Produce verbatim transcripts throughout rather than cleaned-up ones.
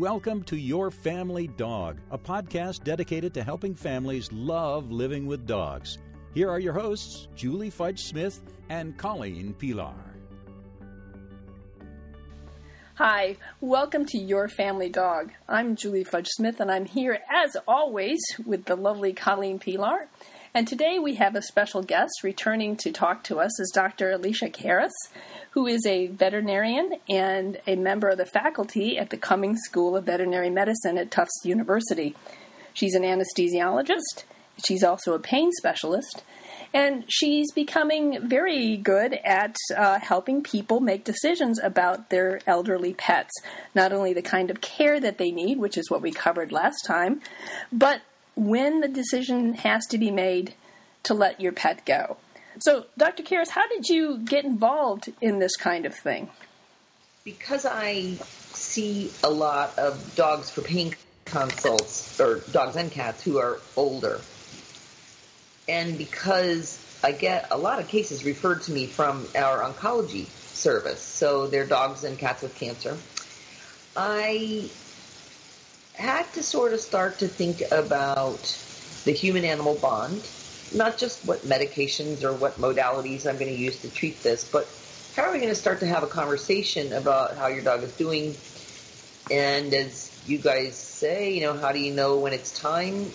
welcome to Your Family Dog, a podcast dedicated to helping families love living with dogs. Here are your hosts, Julie Fudge Smith and Colleen Pilar. Hi, welcome to Your Family Dog. I'm Julie Fudge Smith, and I'm here, as always, with the lovely Colleen Pilar. And today we have a special guest returning to talk to us is Doctor Alicia Karras, who is a veterinarian and a member of the faculty at the Cummings School of Veterinary Medicine at Tufts University. She's an anesthesiologist. She's also a pain specialist. And she's becoming very good at uh, helping people make decisions about their elderly pets. Not only the kind of care that they need, which is what we covered last time, but when the decision has to be made to let your pet go. So, Doctor Karras, how did you get involved in this kind of thing? Because I see a lot of dogs for pain consults, or dogs and cats who are older. And because I get a lot of cases referred to me from our oncology service, so they're dogs and cats with cancer, I had to sort of start to think about the human-animal bond, not just what medications or what modalities I'm going to use to treat this, but how are we going to start to have a conversation about how your dog is doing? And as you guys say, you know, how do you know when it's time?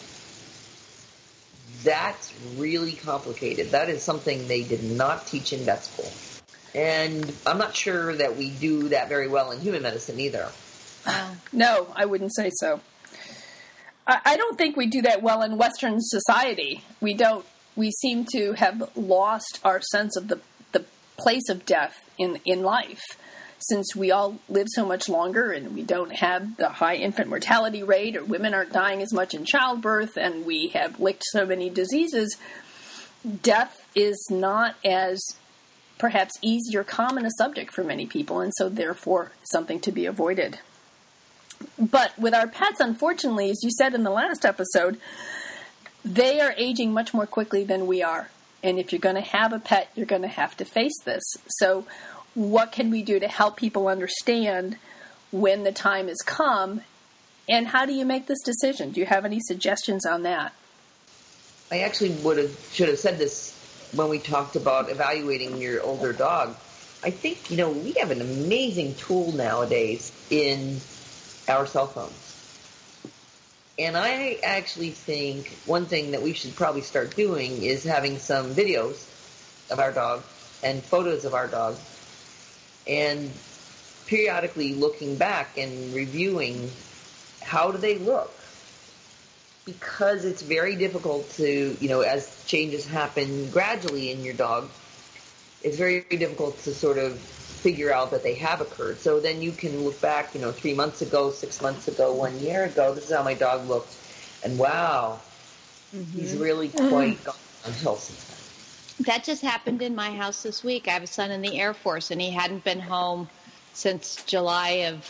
That's really complicated. That is something they did not teach in vet school. And I'm not sure that we do that very well in human medicine either. No, I wouldn't say so. I, I don't think we do that well in Western society. We don't. We seem to have lost our sense of the, the place of death in, in life, since we all live so much longer and we don't have the high infant mortality rate, or women aren't dying as much in childbirth, and we have licked so many diseases. Death is not as perhaps easy or common a subject for many people, and so therefore something to be avoided. But with our pets, unfortunately, as you said in the last episode, they are aging much more quickly than we are. And if you're going to have a pet, you're going to have to face this. So what can we do to help people understand when the time has come? And how do you make this decision? Do you have any suggestions on that? I actually would have should have said this when we talked about evaluating your older dog. I think, you know, we have an amazing tool nowadays in our cell phones. And I actually think one thing that we should probably start doing is having some videos of our dog and photos of our dog, and periodically looking back and reviewing how do they look. Because it's very difficult to, you know, as changes happen gradually in your dog, it's very difficult to sort of figure out that they have occurred. So then you can look back, you know, three months ago, six months ago, one year ago, this is how my dog looked. And wow, mm-hmm. he's really quite mm-hmm. gone downhill since then. That just happened in my house this week. I have a son in the Air Force, and he hadn't been home since July of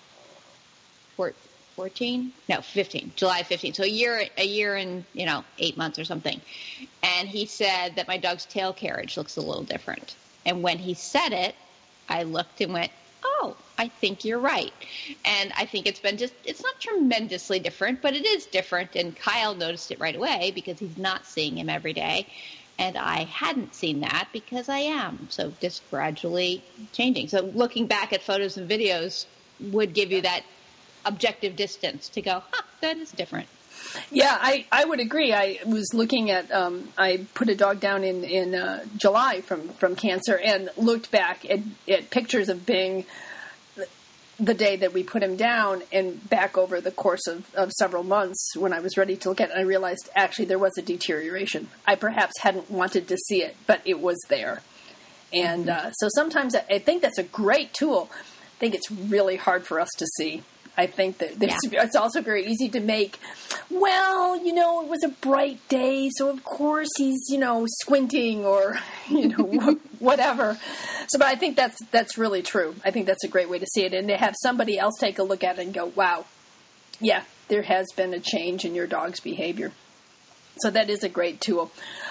fourteen? No, fifteen. July fifteenth. So a year, a year and, you know, eight months or something. And he said that my dog's tail carriage looks a little different. And when he said it, I looked and went, oh, I think you're right. And I think it's been just, it's not tremendously different, but it is different. And Kyle noticed it right away because he's not seeing him every day. And I hadn't seen that because I am. So just gradually changing. So looking back at photos and videos would give you that objective distance to go, huh, that is different. Yeah, I, I would agree. I was looking at, um, I put a dog down in, in uh, July from, from cancer and looked back at, at pictures of Bing the day that we put him down and back over the course of, of several months when I was ready to look at it. I realized actually there was a deterioration. I perhaps hadn't wanted to see it, but it was there. And uh, so sometimes I think that's a great tool. I think it's really hard for us to see. I think that yeah. It's also very easy to make, well, you know, it was a bright day, so of course he's, you know, squinting or, you know, whatever. So, but I think that's that's really true. I think that's a great way to see it, and to have somebody else take a look at it and go, wow, yeah, there has been a change in your dog's behavior. So that is a great tool.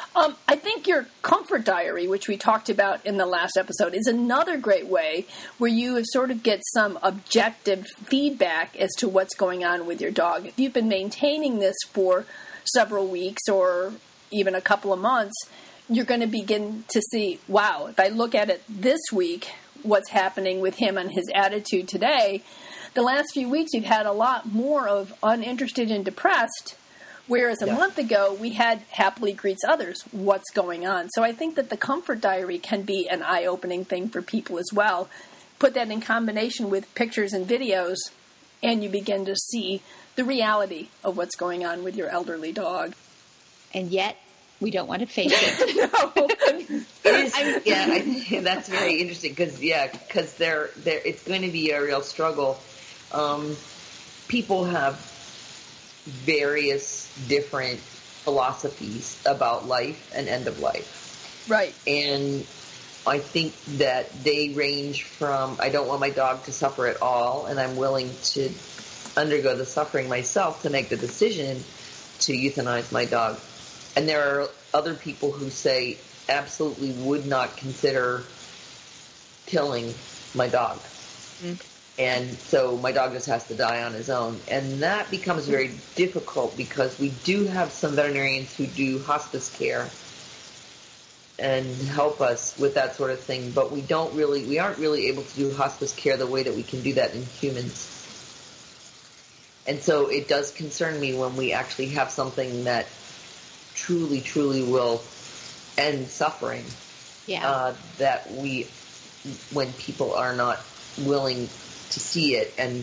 Um, I think your comfort diary, which we talked about in the last episode, is another great way where you sort of get some objective feedback as to what's going on with your dog. If you've been maintaining this for several weeks or even a couple of months, you're going to begin to see, wow, if I look at it this week, what's happening with him and his attitude today. The last few weeks, you've had a lot more of uninterested and depressed, whereas a yeah. month ago, we had happily greets others. What's going on? So I think that the comfort diary can be an eye-opening thing for people as well. Put that in combination with pictures and videos, and you begin to see the reality of what's going on with your elderly dog. And yet, we don't want to face it. No. It is, yeah, I, that's very interesting because, yeah, because they're, they're, it's going to be a real struggle. Um, people have various different philosophies about life and end of life. Right. And I think that they range from, I don't want my dog to suffer at all, and I'm willing to undergo the suffering myself to make the decision to euthanize my dog. And there are other people who say absolutely would not consider killing my dog. Mm. And so my dog just has to die on his own. And that becomes very difficult because we do have some veterinarians who do hospice care and help us with that sort of thing. But we don't really, we aren't really able to do hospice care the way that we can do that in humans. And so it does concern me when we actually have something that truly, truly will end suffering. Yeah. Uh, that we, when people are not willing to see it. And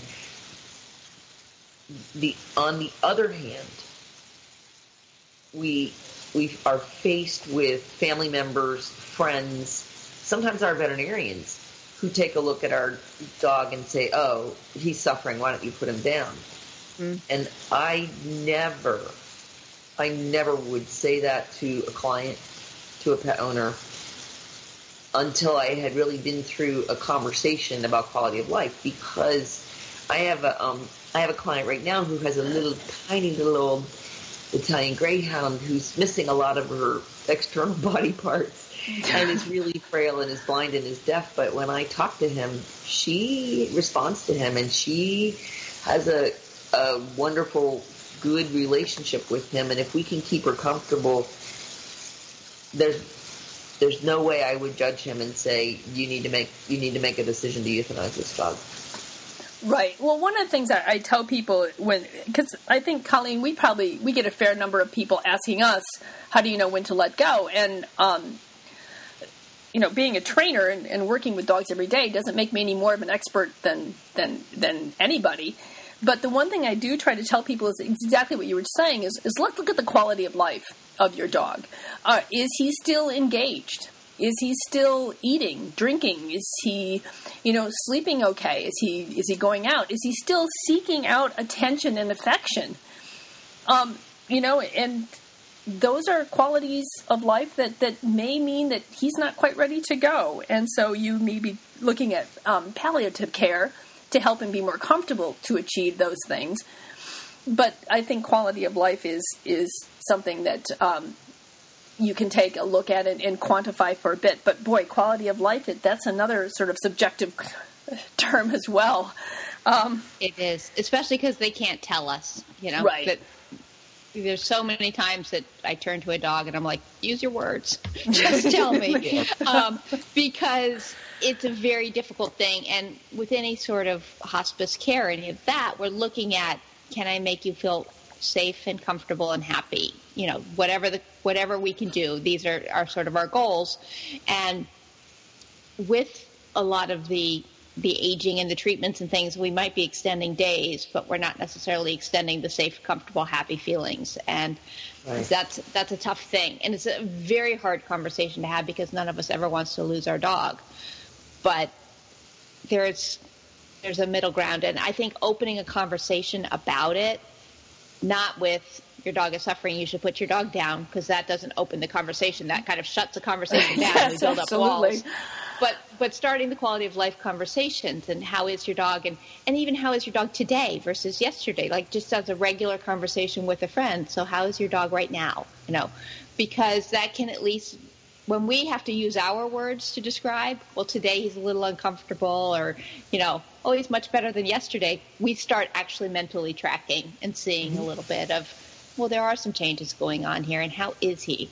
the on the other hand, we we are faced with family members, friends, sometimes our veterinarians, who take a look at our dog and say, "Oh, he's suffering. Why don't you put him down?" Mm. And I never, I never would say that to a client, to a pet owner, until I had really been through a conversation about quality of life. Because I have a, um, I have a client right now who has a little, tiny little old Italian Greyhound who's missing a lot of her external body parts and is really frail and is blind and is deaf. But when I talk to him, she responds to him, and she has a, a wonderful, good relationship with him. And if we can keep her comfortable, there's there's no way I would judge him and say you need to make you need to make a decision to euthanize this dog. Right. Well, one of the things I, I tell people when, because I think, Colleen, we probably we get a fair number of people asking us, how do you know when to let go? And um, you know, being a trainer and, and working with dogs every day doesn't make me any more of an expert than than than anybody. But the one thing I do try to tell people is exactly what you were saying, is, is look, look at the quality of life of your dog. Uh, is he still engaged? Is he still eating, drinking? Is he, you know, sleeping okay? Is he is he going out? Is he still seeking out attention and affection? Um, you know, and those are qualities of life that, that may mean that he's not quite ready to go. And so you may be looking at um, palliative care to help him be more comfortable to achieve those things. But I think quality of life is is something that um, you can take a look at it and quantify for a bit. But boy, quality of life, that's another sort of subjective term as well. Um, it is, especially because they can't tell us, you know. Right. But there's so many times that I turn to a dog and I'm like, use your words. Just tell me. um, because it's a very difficult thing. And with any sort of hospice care, any of that, we're looking at, can I make you feel safe and comfortable and happy? You know, whatever the whatever we can do. These are, are sort of our goals. And with a lot of the the aging and the treatments and things, we might be extending days, but we're not necessarily extending the safe, comfortable, happy feelings. And right. that's that's a tough thing. And it's a very hard conversation to have because none of us ever wants to lose our dog. But there's there's a middle ground. And I think opening a conversation about it, not with your dog is suffering, you should put your dog down, because that doesn't open the conversation. That kind of shuts the conversation down yes, and we build absolutely. up walls. but but starting the quality of life conversations and how is your dog, and, and even how is your dog today versus yesterday, like just as a regular conversation with a friend. So how is your dog right now? You know, because that can at least, when we have to use our words to describe, well, today he's a little uncomfortable, or, you know, oh, he's much better than yesterday, we start actually mentally tracking and seeing mm-hmm. a little bit of, well, there are some changes going on here, and how is he?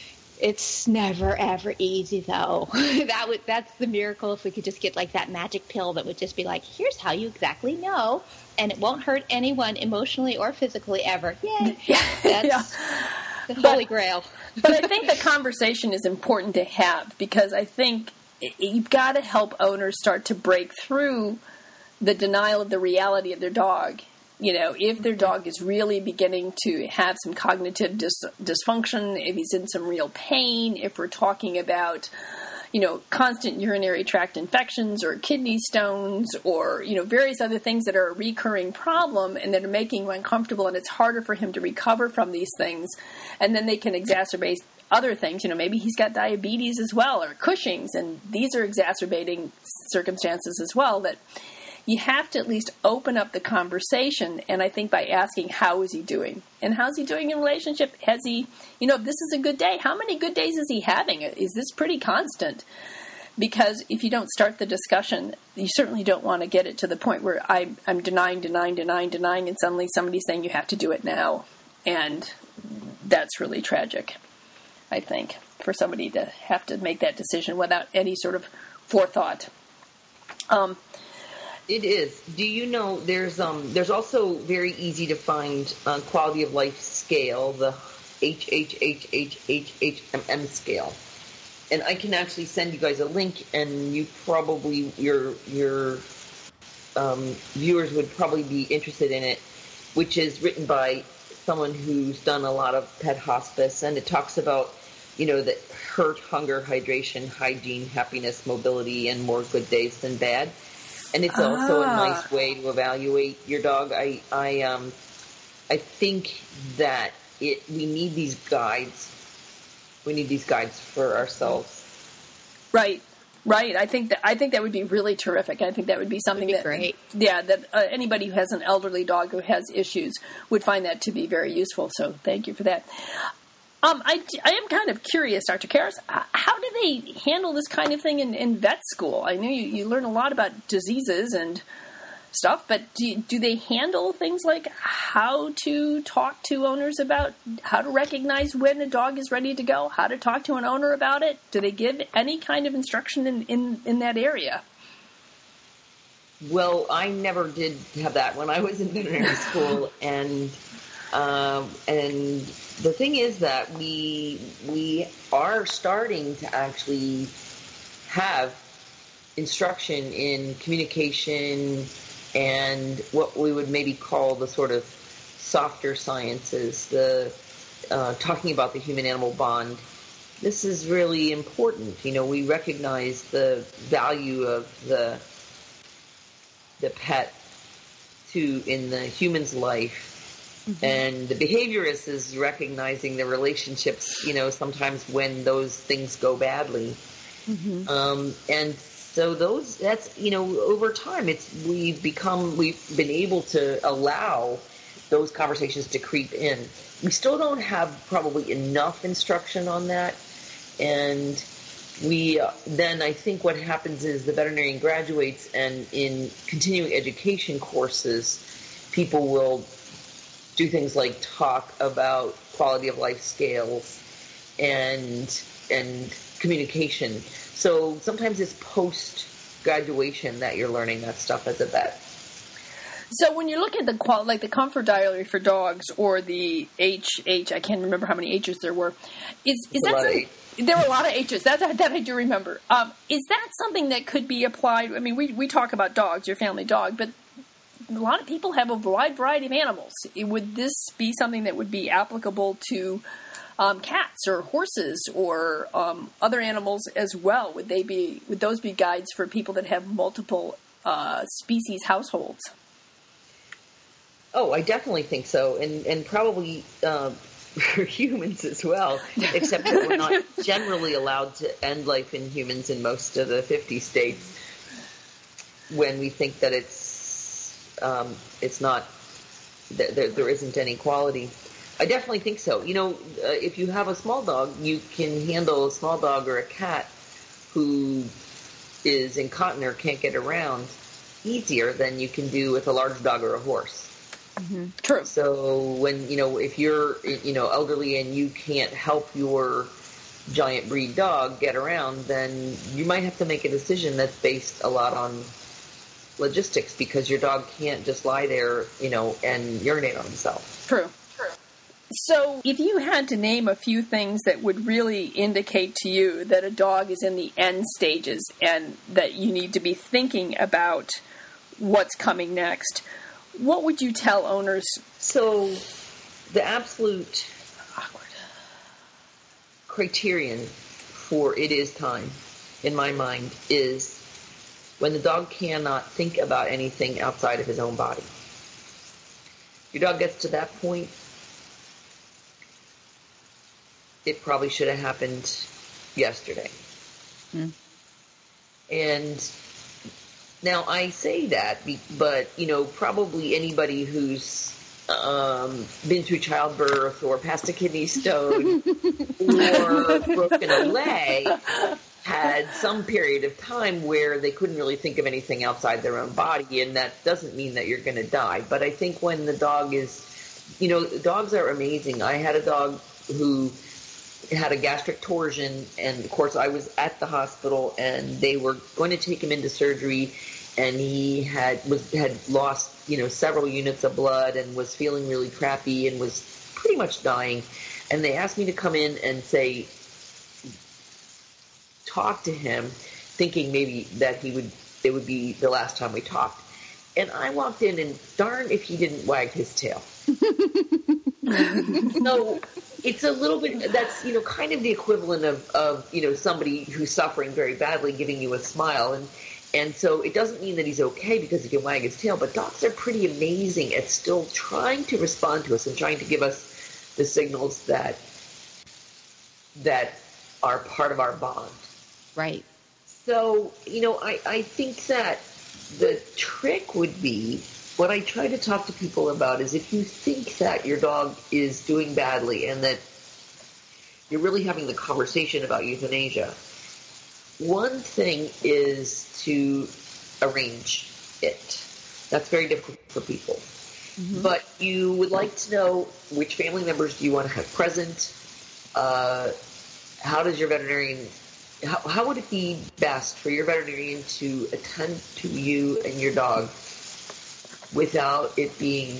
It's never, ever easy, though. that would That's the miracle if we could just get, like, that magic pill that would just be like, here's how you exactly know, and it won't hurt anyone emotionally or physically ever. Yay. That's yeah. the holy but, grail. But I think the conversation is important to have, because I think you've got to help owners start to break through the denial of the reality of their dog. You know, if their dog is really beginning to have some cognitive dis- dysfunction, if he's in some real pain, if we're talking about, you know, constant urinary tract infections or kidney stones or, you know, various other things that are a recurring problem and that are making him uncomfortable, and it's harder for him to recover from these things, and then they can exacerbate other things. You know, maybe he's got diabetes as well, or Cushing's, and these are exacerbating circumstances as well, that you have to at least open up the conversation, and I think by asking, how is he doing? And how's he doing in relationship? Has he, you know, if this is a good day, how many good days is he having? Is this pretty constant? Because if you don't start the discussion, you certainly don't want to get it to the point where I, I'm denying, denying, denying, denying, and suddenly somebody's saying you have to do it now. And that's really tragic, I think, for somebody to have to make that decision without any sort of forethought. Um, It is. Do you know there's um there's also very easy to find uh, quality of life scale, the H H H H H H M M scale, and I can actually send you guys a link, and you probably your your um, viewers would probably be interested in it, which is written by someone who's done a lot of pet hospice, and it talks about, you know, the hurt, hunger, hydration, hygiene, happiness, mobility, and more good days than bad. And it's also ah. a nice way to evaluate your dog. I, I, um, I think that it. We need these guides. We need these guides for ourselves. Right, right. I think that I think that would be really terrific. I think that would be something that, that great. yeah, that uh, anybody who has an elderly dog who has issues would find that to be very useful. So thank you for that. Um, I, I am kind of curious, Doctor Karras, how do they handle this kind of thing in, in vet school? I know you, you learn a lot about diseases and stuff, but do, do they handle things like how to talk to owners about how to recognize when a dog is ready to go, how to talk to an owner about it? Do they give any kind of instruction in, in, in that area? Well, I never did have that when I was in veterinary school, and um, and the thing is that we we are starting to actually have instruction in communication and what we would maybe call the sort of softer sciences, the uh, talking about the human-animal bond. This is really important. You know, we recognize the value of the the pet to in the human's life. Mm-hmm. And the behaviorist is recognizing the relationships, you know, sometimes when those things go badly. Mm-hmm. Um, and so those, that's, you know, over time, it's, we've become, we've been able to allow those conversations to creep in. We still don't have probably enough instruction on that. And we, uh, then I think what happens is the veterinarian graduates, and in continuing education courses, people will do things like talk about quality of life scales and and communication. So sometimes it's post-graduation that you're learning that stuff as a vet. So when you look at the qual- like the Comfort Diary for dogs or the H H, I can't remember how many H's there were. Is is that something? There were a lot of H's. That, that, that I do remember. Um, is that something that could be applied? I mean, we, we talk about dogs, your family dog, but a lot of people have a wide variety of animals. Would this be something that would be applicable to um, cats or horses or um, other animals as well? Would they be? Would those be guides for people that have multiple uh, species households? Oh, I definitely think so, and and probably uh, for humans as well, except that we're not generally allowed to end life in humans in most of the fifty states when we think that it's um, it's not, there, there isn't any quality. I definitely think so. You know, uh, if you have a small dog, you can handle a small dog or a cat who is incontinent or can't get around easier than you can do with a large dog or a horse. Mm-hmm. True. So when, you know, if you're, you know, elderly and you can't help your giant breed dog get around, then you might have to make a decision that's based a lot on logistics, because your dog can't just lie there, you know, and urinate on himself. True. True. So if you had to name a few things that would really indicate to you that a dog is in the end stages and that you need to be thinking about what's coming next, what would you tell owners? So the absolute Awkward. criterion for it is time, in my mind, is when the dog cannot think about anything outside of his own body. Your dog gets to that point, it probably should have happened yesterday. Mm. And now I say that, but, you know, probably anybody who's um, been through childbirth or passed a kidney stone or broken a leg had some period of time where they couldn't really think of anything outside their own body, and that doesn't mean that you're going to die. But I think when the dog is, you know, dogs are amazing. I had a dog who had a gastric torsion, and of course I was at the hospital, and they were going to take him into surgery, and he had was had lost, you know, several units of blood and was feeling really crappy and was pretty much dying. And they asked me to come in and say, talk to him, thinking maybe that he would it would be the last time we talked. And I walked in, and darn if he didn't wag his tail. No, it's a little bit, that's, you know, kind of the equivalent of, of, you know, somebody who's suffering very badly giving you a smile. And, and so it doesn't mean that he's okay because he can wag his tail, but dogs are pretty amazing at still trying to respond to us and trying to give us the signals that, that are part of our bond. Right. So, you know, I, I think that the trick would be, what I try to talk to people about is, if you think that your dog is doing badly and that you're really having the conversation about euthanasia, one thing is to arrange it. That's very difficult for people. Mm-hmm. But you would like to know which family members do you want to have present. Uh, how does your veterinarian... How, how would it be best for your veterinarian to attend to you and your dog without it being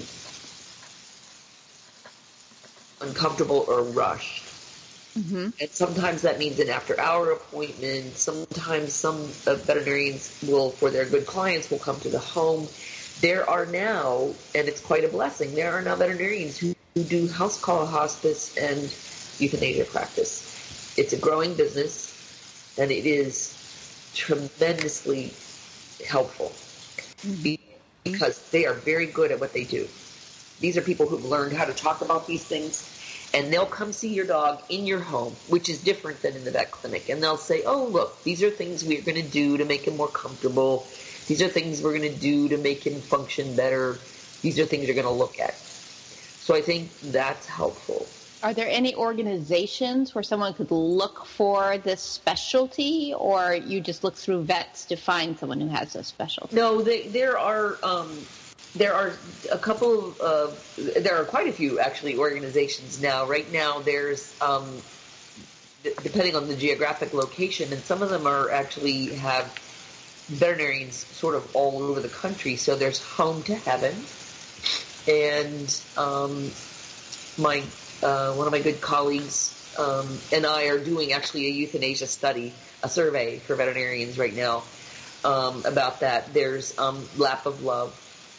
uncomfortable or rushed? Mm-hmm. And sometimes that means an after-hour appointment. Sometimes some uh, veterinarians will, for their good clients, will come to the home. There are now, and it's quite a blessing, there are now veterinarians who, who do house call hospice and euthanasia practice. It's a growing business, and it is tremendously helpful. Mm-hmm. Because they are very good at what they do. These are people who've learned how to talk about these things, and they'll come see your dog in your home, which is different than in the vet clinic. And they'll say, oh, look, these are things we're going to do to make him more comfortable. These are things we're going to do to make him function better. These are things you're going to look at. So I think that's helpful. Are there any organizations where someone could look for this specialty, or you just look through vets to find someone who has a specialty? No, they, there are um, there are a couple of uh, there are quite a few actually organizations now. Right now, there's um, d- depending on the geographic location, and some of them are actually have veterinarians sort of all over the country. So there's Home to Heaven, and um, my. Uh, one of my good colleagues um, and I are doing actually a euthanasia study, a survey for veterinarians right now um, about that. There's um, Lap of Love.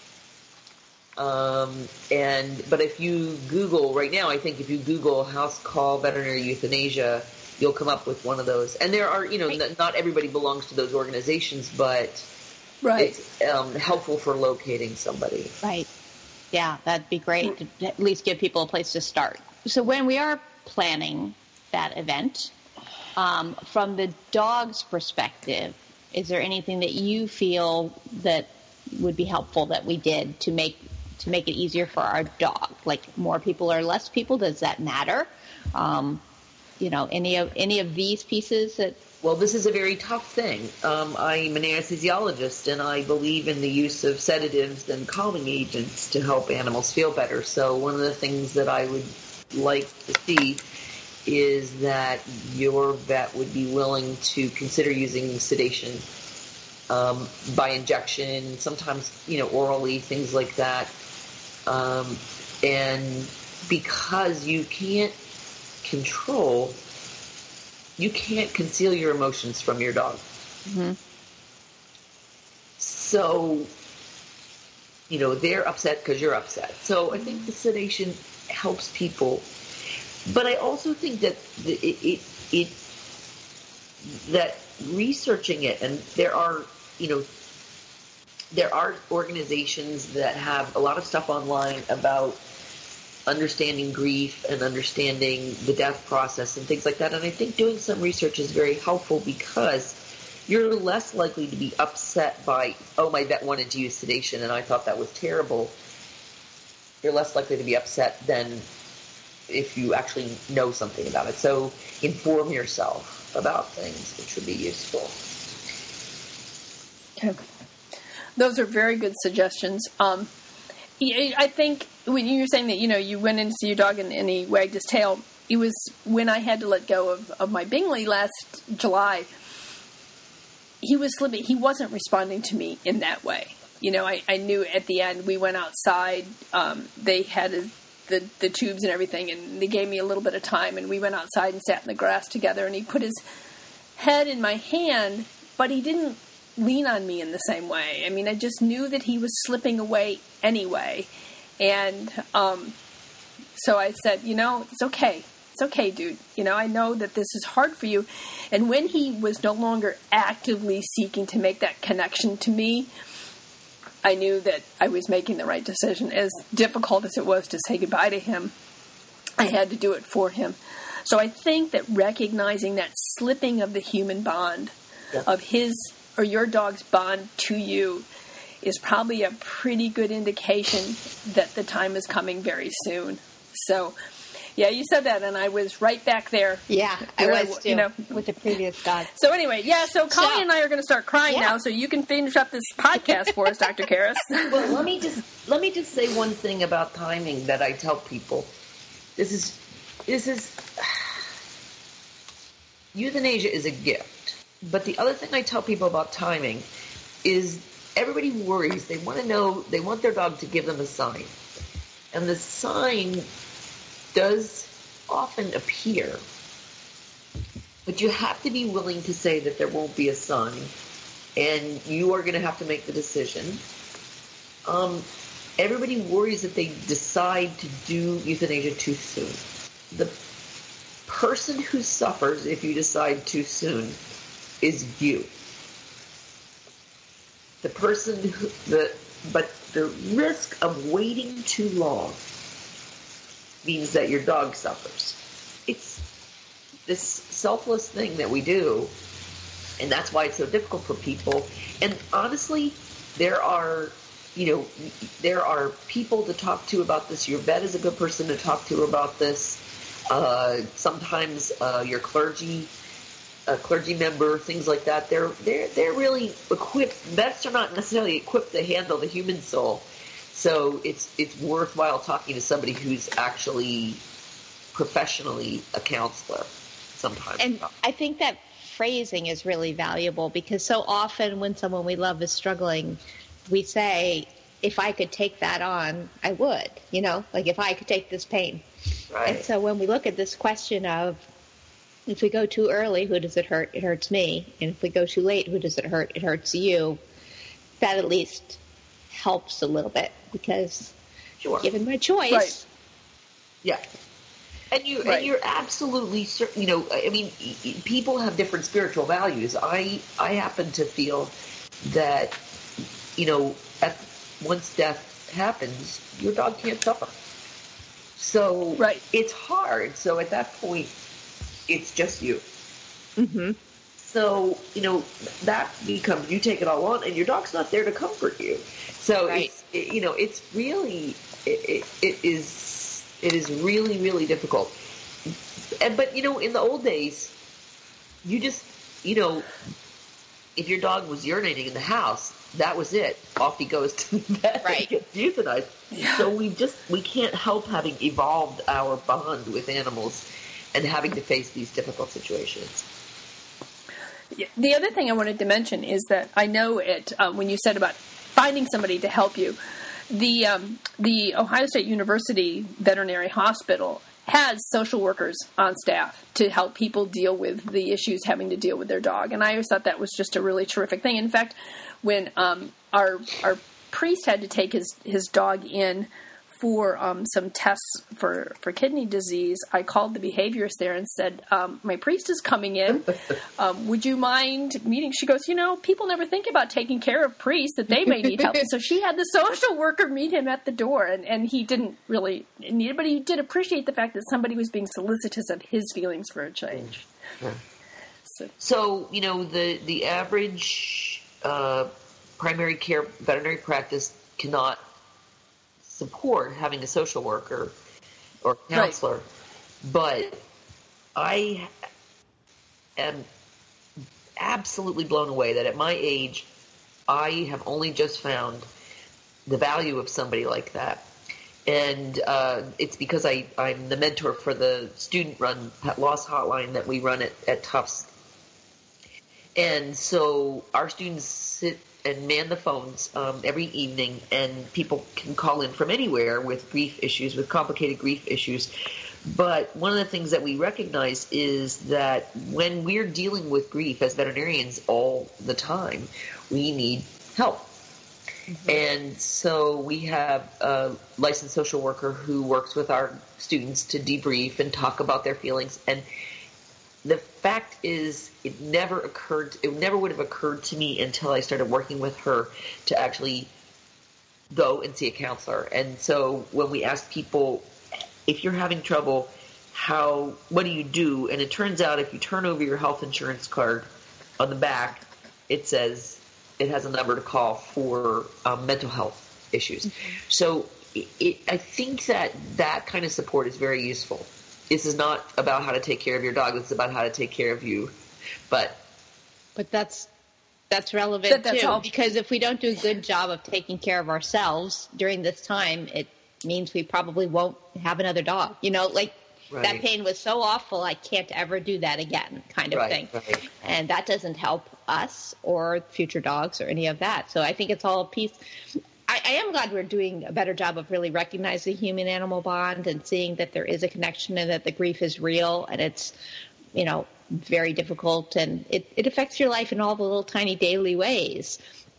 Um, and but if you Google right now, I think if you Google house call veterinary euthanasia, you'll come up with one of those. And there are, you know, right. n- not everybody belongs to those organizations, but right. it's um, helpful for locating somebody. Right. Yeah, that'd be great to at least give people a place to start. so when we are planning that event, um, from the dog's perspective, is there anything that you feel that would be helpful that we did to make to make it easier for our dog? Like more people or less people? Does that matter? Um, you know, any of any of these pieces that. Well, this is a very tough thing. Um, I'm an anesthesiologist, and I believe in the use of sedatives and calming agents to help animals feel better. So one of the things that I would like to see is that your vet would be willing to consider using sedation um, by injection, sometimes, you know, orally, things like that. Um, and because you can't control... You can't conceal your emotions from your dog. Mm-hmm. So, you know, they're upset because you're upset. So I think the sedation helps people. But I also think that the, it, it, it, that researching it, and there are, you know, there are organizations that have a lot of stuff online about understanding grief and understanding the death process and things like that. And I think doing some research is very helpful because you're less likely to be upset by, oh, my vet wanted to use sedation and I thought that was terrible. You're less likely to be upset than if you actually know something about it. So inform yourself about things, which would be useful. Okay. Those are very good suggestions. Um, I think when you were saying that, you know, you went in to see your dog and, and he wagged his tail, it was when I had to let go of, of my Bingley last July. He was slipping. He wasn't responding to me in that way. You know, I, I knew at the end we went outside. Um, they had a, the, the tubes and everything, and they gave me a little bit of time, and we went outside and sat in the grass together, and he put his head in my hand, but he didn't lean on me in the same way. I mean, I just knew that he was slipping away anyway. And um, so I said, you know, it's okay. It's okay, dude. You know, I know that this is hard for you. And when he was no longer actively seeking to make that connection to me, I knew that I was making the right decision. As difficult as it was to say goodbye to him, I had to do it for him. So I think that recognizing that slipping of the human bond, yeah. of his or your dog's bond to you, is probably a pretty good indication that the time is coming very soon. So, yeah, you said that, and I was right back there. Yeah, I was I, too, you know, with the previous dog. So anyway, yeah, so Colleen so, and I are going to start crying yeah. now, so you can finish up this podcast for us, Doctor Karras. Well, let me just let me just say one thing about timing that I tell people. This is this is euthanasia is a gift. But the other thing I tell people about timing is everybody worries. They want to know, they want their dog to give them a sign. And the sign does often appear. But you have to be willing to say that there won't be a sign. And you are going to have to make the decision. Um, everybody worries that they decide to do euthanasia too soon. The person who suffers if you decide too soon is you. The person who, the, but the risk of waiting too long means that your dog suffers. It's this selfless thing that we do, and that's why it's so difficult for people. And honestly, there are, you know, there are people to talk to about this. Your vet is a good person to talk to about this. Uh, sometimes uh, your clergy a clergy member, things like that. They're they're they're really equipped. Vets are not necessarily equipped to handle the human soul, so it's it's worthwhile talking to somebody who's actually professionally a counselor. Sometimes, and I think that phrasing is really valuable because so often when someone we love is struggling, we say, "If I could take that on, I would." You know, like if I could take this pain. Right. And so when we look at this question of if we go too early, who does it hurt? It hurts me. And if we go too late, who does it hurt? It hurts you. That at least helps a little bit because sure. given my choice. Right. Yeah. And, you, right. and you're absolutely certain, you know, I mean, people have different spiritual values. I, I happen to feel that, you know, at, once death happens, your dog can't suffer. So right. it's hard. So at that point, it's just you. Mm-hmm. So, you know, that becomes, you take it all on, and your dog's not there to comfort you. So, Right. it's, it, you know, it's really, it, it, it is, it is really, really difficult. And, but, you know, in the old days, you just, you know, if your dog was urinating in the house, that was it. Off he goes to the vet Right. and gets euthanized. Yeah. So we just, we can't help having evolved our bond with animals and having to face these difficult situations. The other thing I wanted to mention is that I know it um, when you said about finding somebody to help you, the um, the Ohio State University Veterinary Hospital has social workers on staff to help people deal with the issues having to deal with their dog, and I always thought that was just a really terrific thing. In fact, when um, our our priest had to take his his dog in for um, some tests for, for kidney disease, I called the behaviorist there and said, um, my priest is coming in. Um, would you mind meeting? She goes, you know, people never think about taking care of priests, that they may need help. So she had the social worker meet him at the door, and, and he didn't really need it, but he did appreciate the fact that somebody was being solicitous of his feelings for a change. Yeah. So, So, you know, the, the average uh, primary care veterinary practice cannot support having a social worker or counselor, right. But I am absolutely blown away that at my age, I have only just found the value of somebody like that. And uh, it's because I, I'm the mentor for the student-run pet loss hotline that we run at, at Tufts. And so our students sit and man the phones um, every evening, and people can call in from anywhere with grief issues, with complicated grief issues. But one of the things that we recognize is that when we're dealing with grief as veterinarians all the time, we need help. Mm-hmm. And so we have a licensed social worker who works with our students to debrief and talk about their feelings. And the fact is, it never occurred, it never would have occurred to me until I started working with her to actually go and see a counselor. And so when we ask people, if you're having trouble, how, what do you do? And it turns out if you turn over your health insurance card, on the back, it says it has a number to call for um, mental health issues. Mm-hmm. So it, it, I think that that kind of support is very useful. This is not about how to take care of your dog. It's about how to take care of you. But but that's that's relevant that, that's too, all. Because if we don't do a good job of taking care of ourselves during this time, it means we probably won't have another dog. You know, like right. That pain was so awful, I can't ever do that again, kind of right, thing. Right. And that doesn't help us or future dogs or any of that. So I think it's all a piece. I, I am glad we're doing a better job of really recognizing the human-animal bond and seeing that there is a connection and that the grief is real and it's, you know, very difficult and it, it affects your life in all the little tiny daily ways.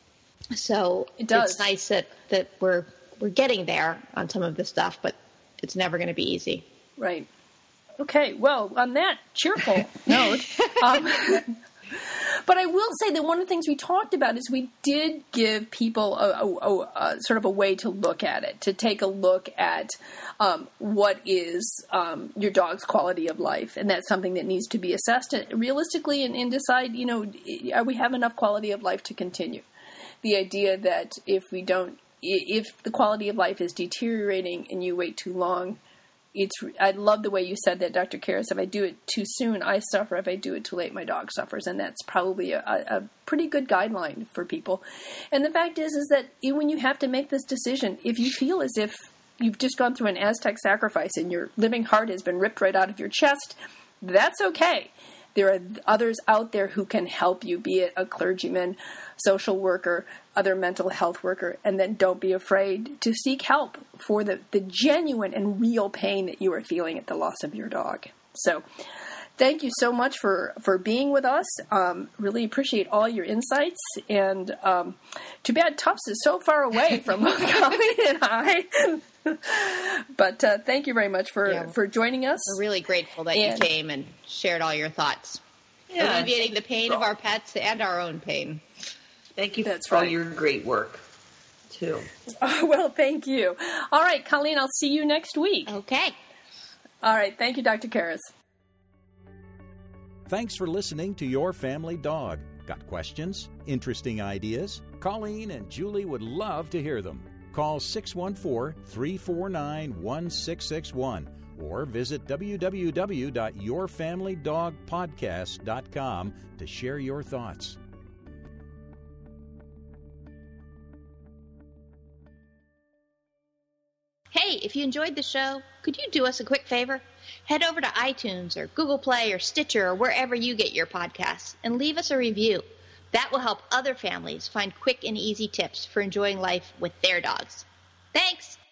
So it does. It's nice that, that we're we're getting there on some of this stuff, but it's never going to be easy. Right. Okay. Well, on that cheerful note, um, but I will say that one of the things we talked about is we did give people a, a, a, a sort of a way to look at it, to take a look at um, what is um, your dog's quality of life, and that's something that needs to be assessed realistically and, and decide, you know, are we have enough quality of life to continue? The idea that if we don't, if the quality of life is deteriorating and you wait too long, it's. I love the way you said that, Doctor Karras. If I do it too soon, I suffer. If I do it too late, my dog suffers, and that's probably a, a pretty good guideline for people. And the fact is, is that when you have to make this decision, if you feel as if you've just gone through an Aztec sacrifice and your living heart has been ripped right out of your chest, that's okay. There are others out there who can help you, be it a clergyman, social worker, other mental health worker, and then don't be afraid to seek help for the, the genuine and real pain that you are feeling at the loss of your dog. So thank you so much for, for being with us. Um, really appreciate all your insights. And um, too bad Tufts is so far away from Colleen and I. But uh, thank you very much for, yeah, for joining us. We're really grateful that and, you came and shared all your thoughts. Yeah, alleviating the pain of our pets and our own pain. Thank you That's for right. all your great work. too. Oh, well, thank you. All right, Colleen, I'll see you next week. Okay. All right. Thank you, Doctor Karras. Thanks for listening to Your Family Dog. Got questions? Interesting ideas? Colleen and Julie would love to hear them. Call six one four, three four nine, one six six one or visit w w w dot your family dog podcast dot com to share your thoughts. Hey, if you enjoyed the show, could you do us a quick favor? Head over to iTunes or Google Play or Stitcher or wherever you get your podcasts and leave us a review. That will help other families find quick and easy tips for enjoying life with their dogs. Thanks!